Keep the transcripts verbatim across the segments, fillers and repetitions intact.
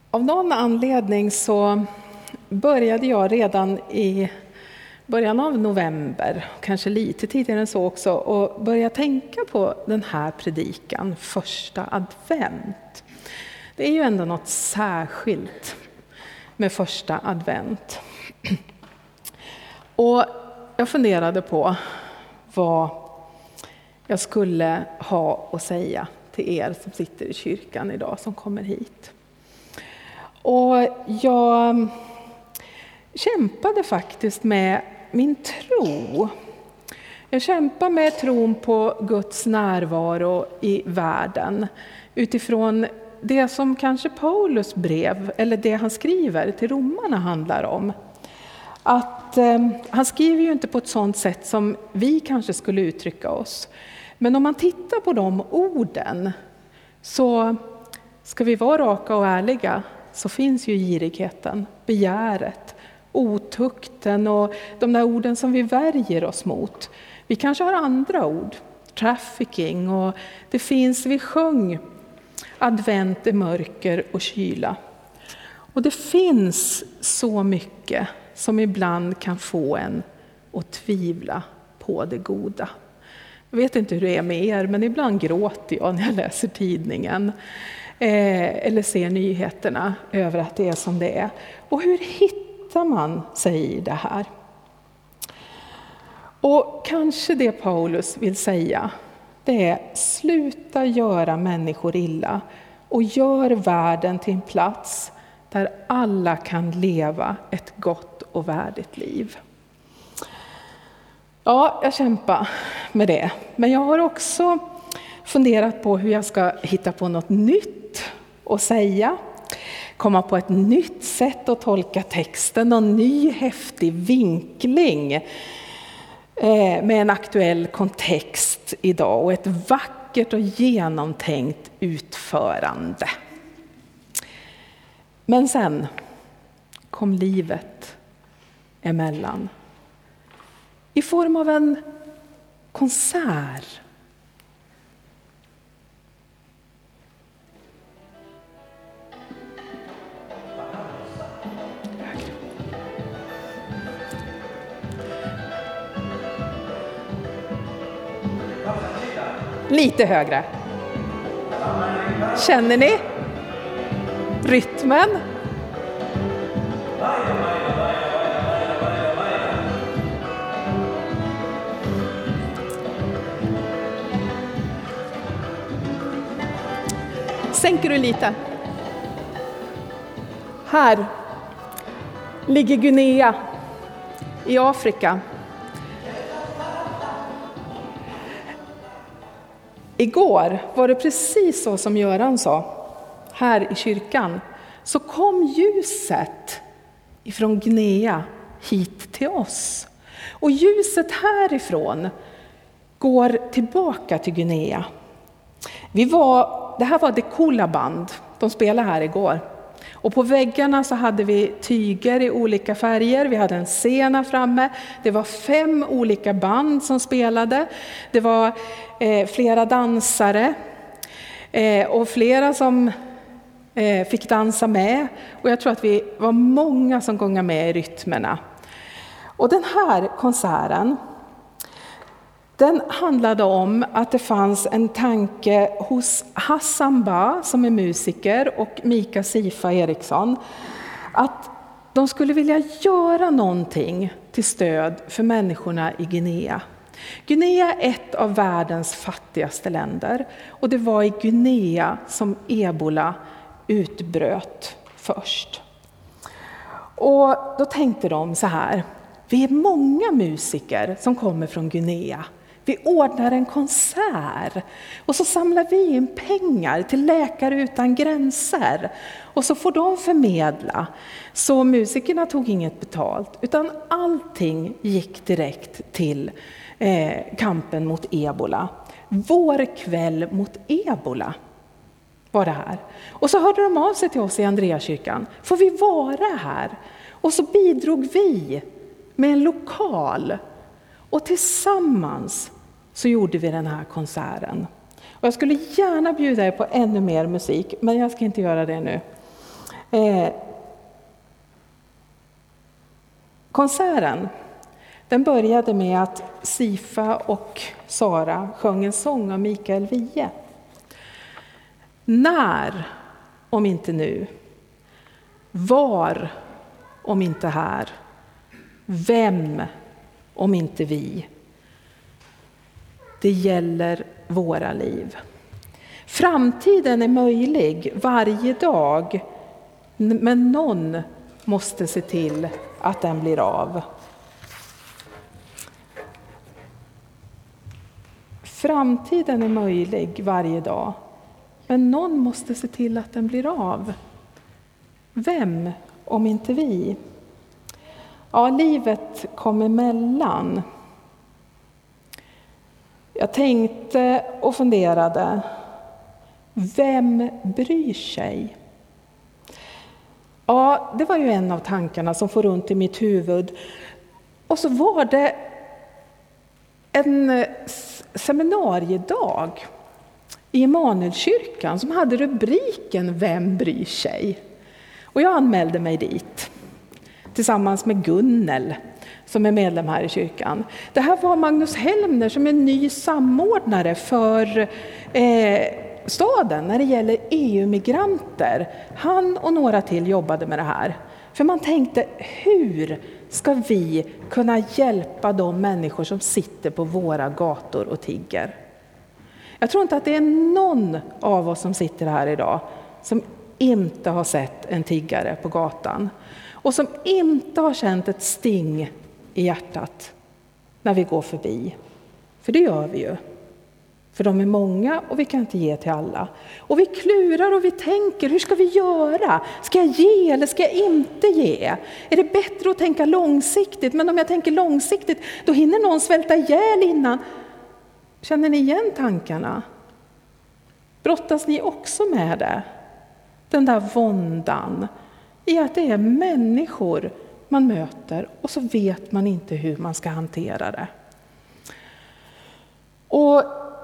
Av någon anledning så började jag redan i början av november, kanske lite tidigare än så också, och börja tänka på den här predikan, första advent. Det är ju ändå något särskilt med första advent. Och jag funderade på vad jag skulle ha att säga till er som sitter i kyrkan idag, som kommer hit. Och jag kämpade faktiskt med min tro. Jag kämpar med tron på Guds närvaro i världen utifrån det som kanske Paulus brev, eller det han skriver till romarna, handlar om. Att eh, han skriver ju inte på ett sådant sätt som vi kanske skulle uttrycka oss. Men om man tittar på de orden, så ska vi vara raka och ärliga, så finns ju girigheten, begäret, otukten och de där orden som vi värjer oss mot. Vi kanske har andra ord, trafficking, och det finns, vi sjöng advent i mörker och kyla. Och det finns så mycket som ibland kan få en att tvivla på det goda. Jag vet inte hur det är med er, men ibland gråter jag när jag läser tidningen eh, eller ser nyheterna över att det är som det är. Och hur hittar man sig i det här? Och kanske det Paulus vill säga, det är: sluta göra människor illa och gör världen till en plats där alla kan leva ett gott och värdigt liv. Ja, jag kämpar med det. Men jag har också funderat på hur jag ska hitta på något nytt att säga. Komma på ett nytt sätt att tolka texten, någon ny häftig vinkling med en aktuell kontext idag och ett vackert och genomtänkt utförande. Men sen kom livet emellan i form av en konsert. Lite högre. Känner ni rytmen? Sänker du lite. Här ligger Guinea i Afrika. Igår var det precis så som Göran sa. Här i kyrkan så kom ljuset ifrån Guinea hit till oss. Och ljuset härifrån går tillbaka till Guinea. Vi var, det här var det coola band, de spelade här igår. Och på väggarna så hade vi tyger i olika färger, vi hade en scena framme. Det var fem olika band som spelade. Det var eh, flera dansare eh, och flera som eh, fick dansa med. Och jag tror att vi var många som gångade med i rytmerna. Och den här konserten, den handlade om att det fanns en tanke hos Hassan Ba, som är musiker, och Mika Sifa Eriksson, att de skulle vilja göra någonting till stöd för människorna i Guinea. Guinea är ett av världens fattigaste länder, och det var i Guinea som ebola utbröt först. Och då tänkte de så här: vi är många musiker som kommer från Guinea. Vi ordnar en konsert och så samlar vi in pengar till Läkare utan gränser. Och så får de förmedla. Så musikerna tog inget betalt, utan allting gick direkt till eh, kampen mot ebola. Vår kväll mot ebola var det här. Och så hörde de av sig till oss i Andreakyrkan. Får vi vara här? Och så bidrog vi med en lokal. Och tillsammans så gjorde vi den här konserten. Och jag skulle gärna bjuda er på ännu mer musik, men jag ska inte göra det nu. Eh, konserten, den började med att Sifa och Sara sjöng en sång av Mikael Wiehe. När, om inte nu? Var, om inte här? Vem, om inte vi? Det gäller våra liv. Framtiden är möjlig varje dag, men någon måste se till att den blir av. Framtiden är möjlig varje dag, men någon måste se till att den blir av. Vem, om inte vi? Ja, livet kom emellan. Jag tänkte och funderade. Vem bryr sig? Ja, det var ju en av tankarna som får runt i mitt huvud. Och så var det en seminariedag i Emanuelskyrkan som hade rubriken Vem bryr sig? Och jag anmälde mig dit tillsammans med Gunnel som är medlem här i kyrkan. Det här var Magnus Helmner som är ny samordnare för eh, staden när det gäller E U-migranter. Han och några till jobbade med det här. För man tänkte, hur ska vi kunna hjälpa de människor som sitter på våra gator och tigger? Jag tror inte att det är någon av oss som sitter här idag som inte har sett en tiggare på gatan. Och som inte har känt ett sting i hjärtat när vi går förbi. För det gör vi ju. För de är många och vi kan inte ge till alla. Och vi klurar och vi tänker, hur ska vi göra? Ska jag ge eller ska jag inte ge? Är det bättre att tänka långsiktigt? Men om jag tänker långsiktigt, då hinner någon svälta ihjäl innan. Känner ni igen tankarna? Brottas ni också med det? Den där våndan i att det är människor man möter och så vet man inte hur man ska hantera det. Och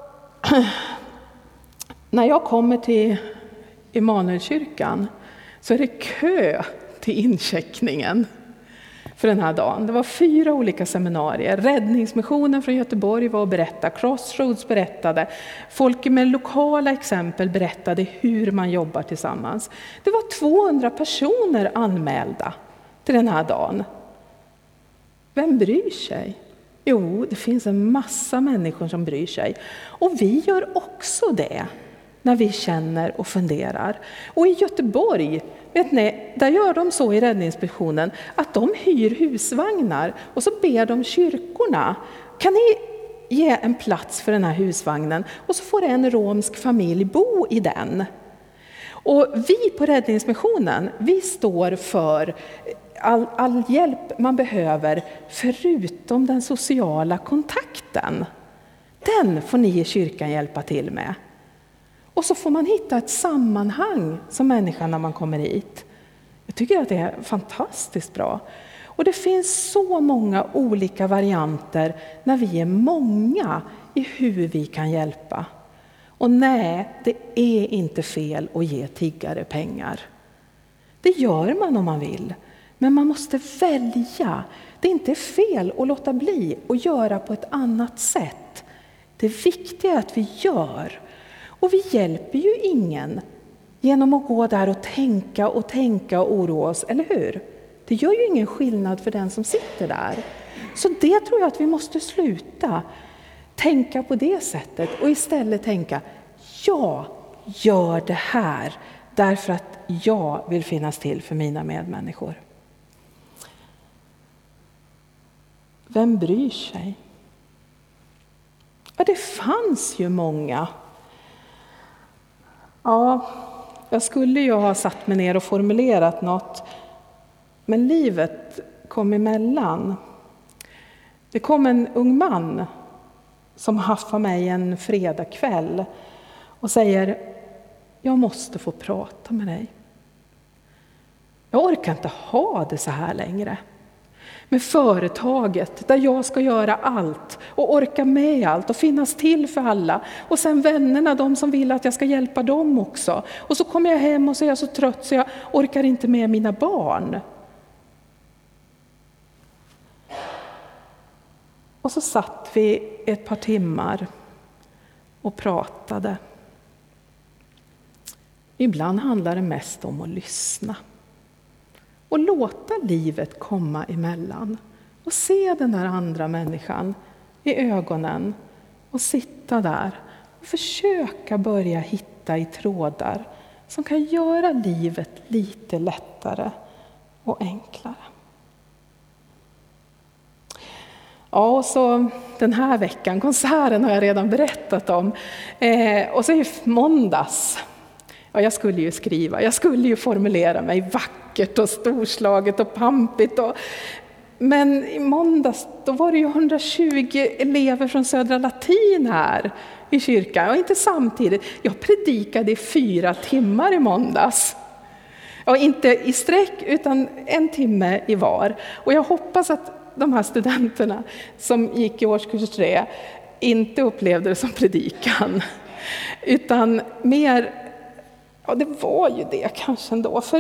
när jag kommer till Emanuelskyrkan så är det kö till incheckningen för den här dagen. Det var fyra olika seminarier. Räddningsmissionen från Göteborg var och berättade. Crossroads berättade. Folk med lokala exempel berättade hur man jobbar tillsammans. Det var tvåhundra personer anmälda till den här dagen. Vem bryr sig? Jo, det finns en massa människor som bryr sig. Och vi gör också det när vi känner och funderar. Och i Göteborg, vet ni, där gör de så i räddningsmissionen att de hyr husvagnar och så ber de kyrkorna, kan ni ge en plats för den här husvagnen? Och så får en romsk familj bo i den. Och vi på räddningsmissionen, vi står för all, all hjälp man behöver förutom den sociala kontakten. Den får ni i kyrkan hjälpa till med. Och så får man hitta ett sammanhang som människa när man kommer hit. Jag tycker att det är fantastiskt bra. Och det finns så många olika varianter när vi är många i hur vi kan hjälpa. Och nej, det är inte fel att ge tiggare pengar. Det gör man om man vill. Men man måste välja. Det är inte fel att låta bli och göra på ett annat sätt. Det viktiga är att vi gör. Och vi hjälper ju ingen genom att gå där och tänka och tänka och oroa oss, eller hur? Det gör ju ingen skillnad för den som sitter där. Så det tror jag att vi måste sluta tänka på det sättet och istället tänka, jag gör det här därför att jag vill finnas till för mina medmänniskor. Vem bryr sig? Ja, det fanns ju många. Ja, jag skulle ju ha satt mig ner och formulerat något, men livet kom emellan. Det kom en ung man som haffar mig en fredagkväll och säger, jag måste få prata med dig. Jag orkar inte ha det så här längre. Med företaget där jag ska göra allt och orka med allt och finnas till för alla. Och sen vännerna, de som vill att jag ska hjälpa dem också. Och så kommer jag hem och så är jag så trött så jag orkar inte med mina barn. Och så satt vi ett par timmar och pratade. Ibland handlar det mest om att lyssna. Och låta livet komma emellan. Och se den där andra människan i ögonen. Och sitta där. Och försöka börja hitta i trådar. Som kan göra livet lite lättare och enklare. Ja, och så den här veckan, konserten har jag redan berättat om. Eh, och så är det måndags. Ja, jag skulle ju skriva, jag skulle ju formulera mig vackert och storslaget och pampigt. Och, men i måndags då var det ju hundratjugo elever från Södra Latin här i kyrkan. Och inte samtidigt, jag predikade i fyra timmar i måndags. Ja, inte i sträck utan en timme i var. Och jag hoppas att de här studenterna som gick i årskurs tre inte upplevde det som predikan. Utan mer, ja det var ju det kanske ändå. För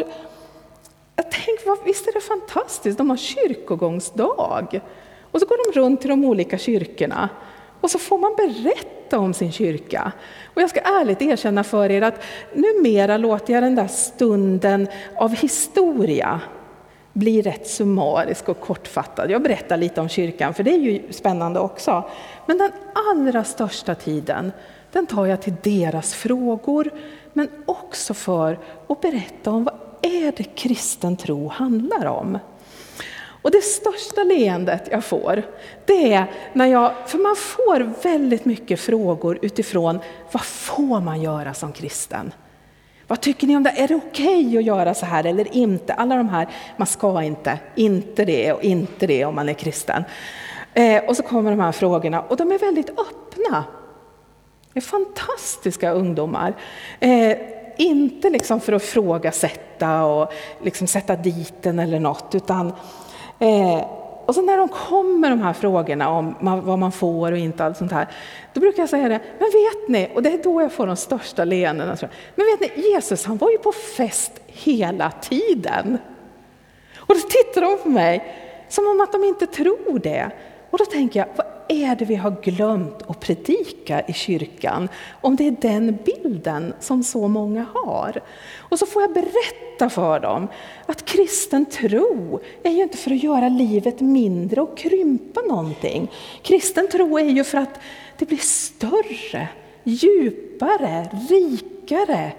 jag tänkte, visst är det fantastiskt, de har kyrkogångsdag. Och så går de runt till de olika kyrkorna. Och så får man berätta om sin kyrka. Och jag ska ärligt erkänna för er att numera låter jag den där stunden av historia blir rätt summarisk och kortfattad. Jag berättar lite om kyrkan för det är ju spännande också. Men den allra största tiden, den tar jag till deras frågor. Men också för att berätta om vad är det kristen tro handlar om. Och det största leendet jag får, det är när jag, för man får väldigt mycket frågor utifrån vad får man göra som kristen? Vad tycker ni om det? Är det okej okay att göra så här eller inte? Alla de här, man ska inte, inte det och inte det om man är kristen. Eh, och så kommer de här frågorna och de är väldigt öppna. Det är fantastiska ungdomar. Eh, inte liksom för att frågasätta och liksom sätta dit den eller något. Utan, eh, och så när de kommer de här frågorna om vad man får och inte allt sånt här. Då brukar jag säga det, men vet ni, och det är då jag får de största leendena. Men vet ni, Jesus han var ju på fest hela tiden. Och då tittar de på mig som om att de inte tror det. Och då tänker jag, vad är det vi har glömt att predika i kyrkan? Om det är den bilden som så många har. Och så får jag berätta för dem att kristen tro är ju inte för att göra livet mindre och krympa någonting. Kristen tro är ju för att det blir större, djupare, rikare,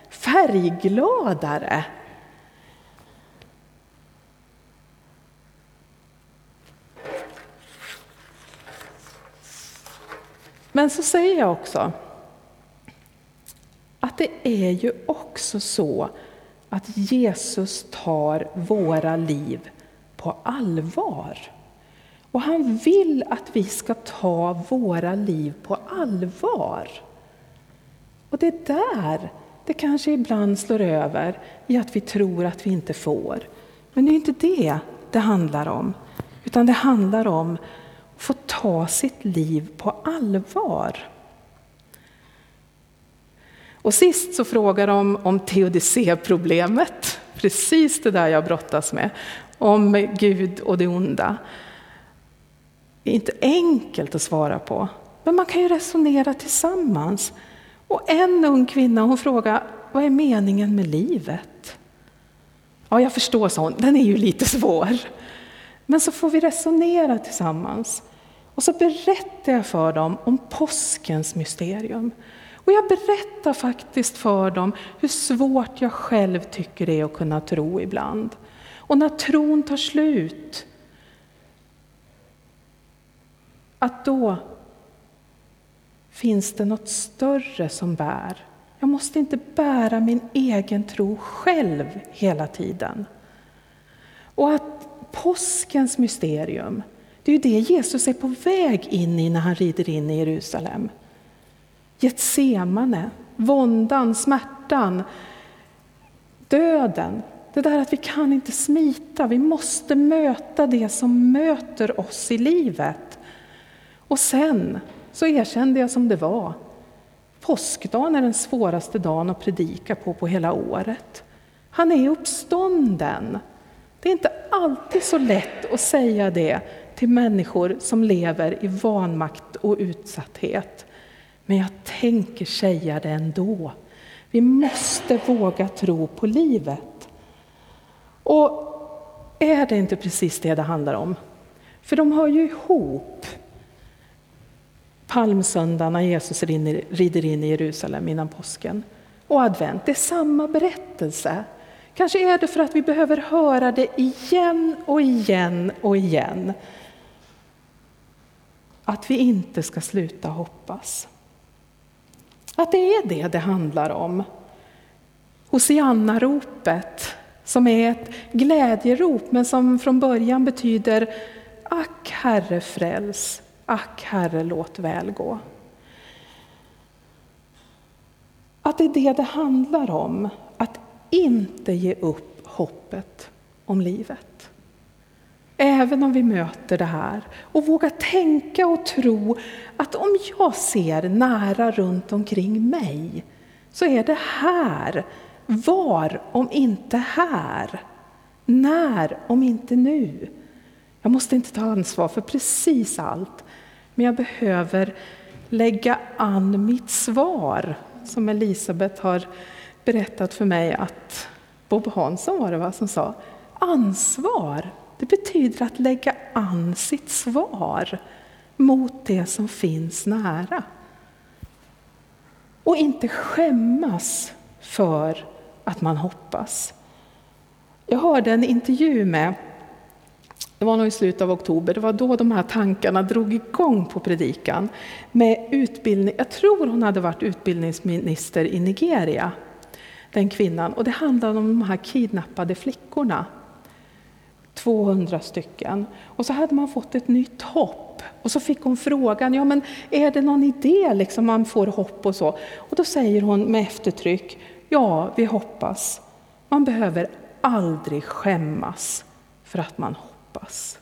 färggladare. Men så säger jag också att det är ju också så att Jesus tar våra liv på allvar. Och han vill att vi ska ta våra liv på allvar. Och det är där det kanske ibland slår över i att vi tror att vi inte får. Men det är inte det det handlar om. Utan det handlar om att få ta sitt liv på allvar. Och sist så frågar de om teodicéproblemet. Precis det där jag brottas med. Om Gud och det onda. Det är inte enkelt att svara på. Men man kan ju resonera tillsammans. Och en ung kvinna hon frågar, vad är meningen med livet? Ja, jag förstår sånt. Den är ju lite svår. Men så får vi resonera tillsammans. Och så berättar jag för dem om påskens mysterium. Och jag berättar faktiskt för dem hur svårt jag själv tycker det är att kunna tro ibland. Och när tron tar slut, att då finns det något större som bär. Jag måste inte bära min egen tro själv hela tiden. Och att påskens mysterium, det är ju det Jesus är på väg in i när han rider in i Jerusalem. Getsemane, våndan, smärtan, döden. Det där att vi kan inte smita, vi måste möta det som möter oss i livet. Och sen så erkände jag som det var. Påskdagen är den svåraste dagen att predika på på hela året. Han är uppstånden. Det är inte alltid så lätt att säga det till människor som lever i vanmakt och utsatthet. Men jag tänker säga det ändå. Vi måste våga tro på livet. Och är det inte precis det det handlar om? För de hör ju ihop. Palmsöndagen när Jesus rider in i Jerusalem innan påsken. Och advent, det är samma berättelse. Kanske är det för att vi behöver höra det igen och igen och igen. Att vi inte ska sluta hoppas. Att det är det det handlar om. Hosianna-ropet, som är ett glädjerop men som från början betyder ack Herre fräls, ack Herre låt väl gå. Att det är det det handlar om, att inte ge upp hoppet om livet. Även om vi möter det här och våga tänka och tro att om jag ser nära runt omkring mig så är det här. Var om inte här? När om inte nu? Jag måste inte ta ansvar för precis allt, men jag behöver lägga an mitt svar, som Elisabeth har berättat för mig att Bob Hansson var det va, som sa. Ansvar, det betyder att lägga an sitt svar mot det som finns nära. Och inte skämmas för att man hoppas. Jag hörde en intervju med, det var nog i slutet av oktober, det var då de här tankarna drog igång på predikan. Med utbildning, jag tror hon hade varit utbildningsminister i Nigeria, den kvinnan. Och det handlade om de här kidnappade flickorna. tvåhundra stycken. Och så hade man fått ett nytt hopp. Och så fick hon frågan, ja men är det någon idé liksom man får hopp och så? Och då säger hon med eftertryck, ja vi hoppas. Man behöver aldrig skämmas för att man hoppas.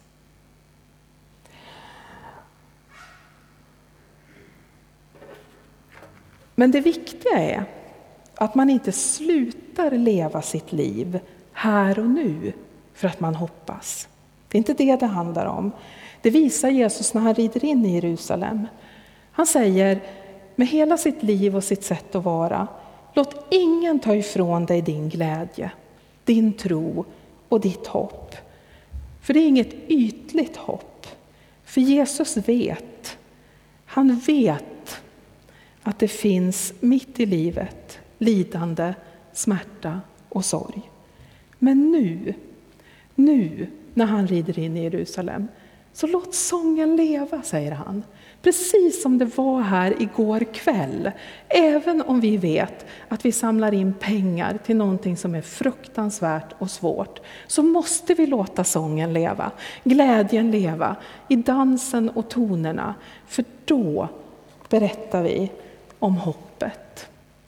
Men det viktiga är att man inte slutar leva sitt liv här och nu för att man hoppas. Det är inte det det handlar om. Det visar Jesus när han rider in i Jerusalem. Han säger med hela sitt liv och sitt sätt att vara, låt ingen ta ifrån dig din glädje, din tro och ditt hopp. För det är inget ytligt hopp. För Jesus vet, han vet att det finns mitt i livet lidande, smärta och sorg. Men nu, nu när han rider in i Jerusalem, så låt sången leva, säger han. Precis som det var här igår kväll. Även om vi vet att vi samlar in pengar till någonting som är fruktansvärt och svårt, så måste vi låta sången leva, glädjen leva i dansen och tonerna. För då berättar vi om hoppet.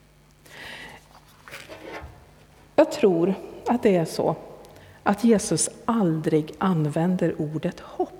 Jag tror att det är så att Jesus aldrig använder ordet hopp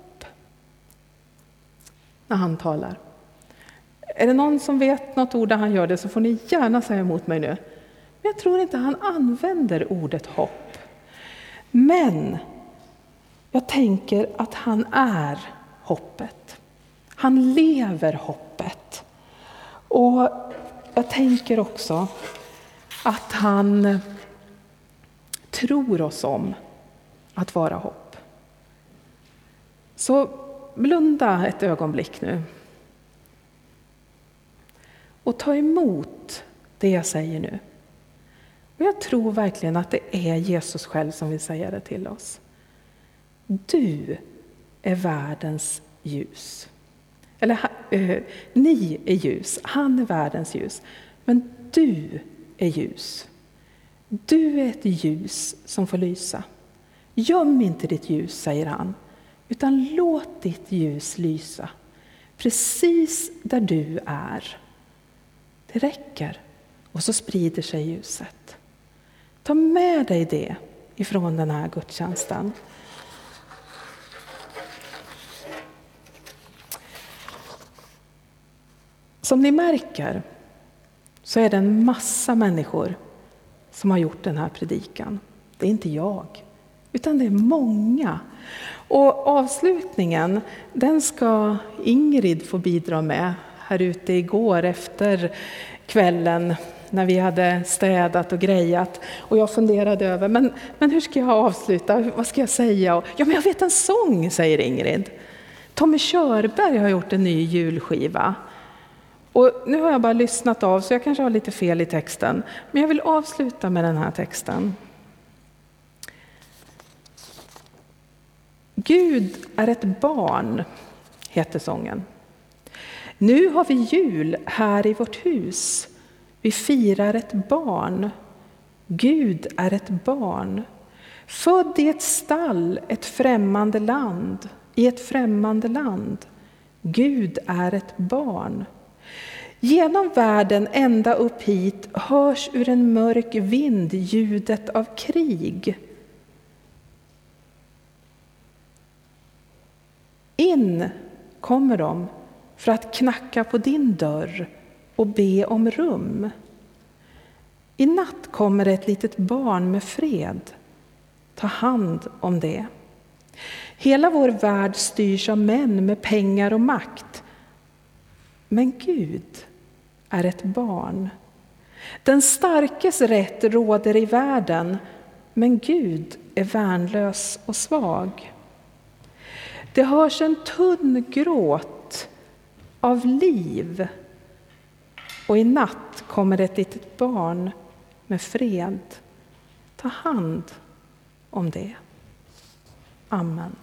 när han talar. Är det någon som vet något ord där han gör det, så får ni gärna säga emot mig nu. Men jag tror inte han använder ordet hopp. Men jag tänker att han är hoppet. Han lever hoppet. Och jag tänker också att han tror oss om att vara hopp. Så blunda ett ögonblick nu. Och ta emot det jag säger nu. Och jag tror verkligen att det är Jesus själv som vill säga det till oss. Du är världens ljus. Eller äh, ni är ljus, han är världens ljus. Men du är ljus. Du är ett ljus som får lysa. Göm inte ditt ljus, säger han. Utan låt ditt ljus lysa. Precis där du är. Det räcker. Och så sprider sig ljuset. Ta med dig det ifrån den här gudstjänsten. Som ni märker så är det en massa människor som har gjort den här predikan. Det är inte jag, utan det är många. Och avslutningen, den ska Ingrid få bidra med här ute igår efter kvällen när vi hade städat och grejat. Och jag funderade över, men, men hur ska jag avsluta? Vad ska jag säga? Ja, men jag vet en sång, säger Ingrid. Tommy Körberg har gjort en ny julskiva. Och nu har jag bara lyssnat av, så jag kanske har lite fel i texten. Men jag vill avsluta med den här texten. Gud är ett barn, heter sången. Nu har vi jul här i vårt hus. Vi firar ett barn. Gud är ett barn. Född i ett stall, ett främmande land. I ett främmande land. Gud är ett barn. Genom världen ända upp hit hörs ur en mörk vind ljudet av krig. In kommer de för att knacka på din dörr och be om rum. I natt kommer ett litet barn med fred. Ta hand om det. Hela vår värld styrs av män med pengar och makt. Men Gud är ett barn. Den starkes rätt råder i världen, men Gud är värnlös och svag. Det hörs en tunn gråt av liv, och i natt kommer ett litet barn med fred. Ta hand om det. Amen.